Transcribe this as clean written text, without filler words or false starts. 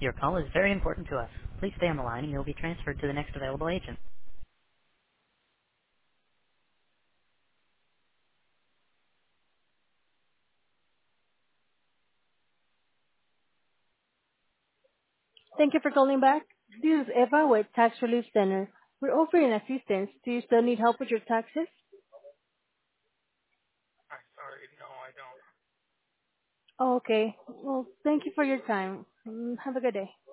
Your call is very important to us. Please stay on the line and you'll be transferred to the next available agent. Thank you for calling back. This is Eva with Tax Relief Center. We're offering assistance. Do you still need help with your taxes? I'm sorry. No, I don't. Oh, okay. Well, thank you for your time. Have a good day.